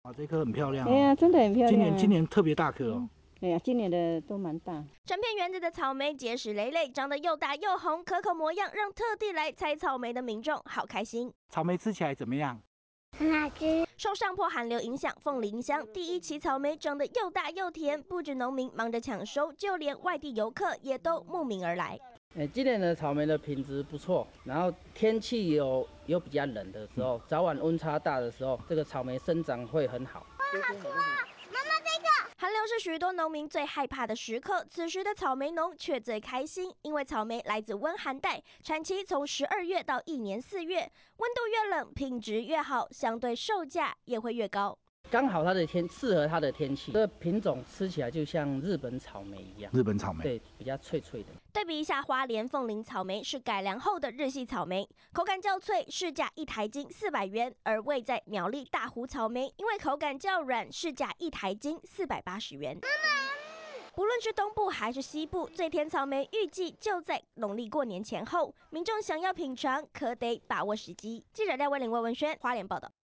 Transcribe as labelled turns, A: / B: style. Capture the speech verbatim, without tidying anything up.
A: 啊，这颗很漂亮、哦。
B: 哎呀，真的很漂亮、啊。
A: 今年今年特别大颗哦。嗯
B: 哎呀，今年的都蛮大。
C: 整片园子的草莓结实累累，长得又大又红，可口模样让特地来采草莓的民众好开心。
A: 草莓吃起来怎么样？
D: 很好吃。
C: 受上坡寒流影响，凤林乡第一期草莓长得又大又甜，不止农民忙着抢收，就连外地游客也都慕名而来。
E: 哎，今年的草莓的品质不错，然后天气有有比较冷的时候，早晚温差大的时候，这个草莓生长会很好。
D: 哇，好酷啊！妈妈这个。
C: 寒流是许多农民最害怕的时刻，此时的草莓农却最开心，因为草莓来自温寒带，产期从十二月到一年四月，温度越冷，品质越好，相对售价也会越高。
E: 刚好它的天适合它的天气，这个品种吃起来就像日本草莓一样。
A: 日本草莓
E: 对，比较脆脆的。
C: 对比一下，花莲凤林草莓是改良后的日系草莓，口感较脆，市价一台斤四百元；而位在苗栗大湖草莓，因为口感较软，市价一台斤四百八十元。不论是东部还是西部，最甜草莓预计就在农历过年前后，民众想要品尝，可得把握时机。记者廖威玲、魏文轩花莲报道。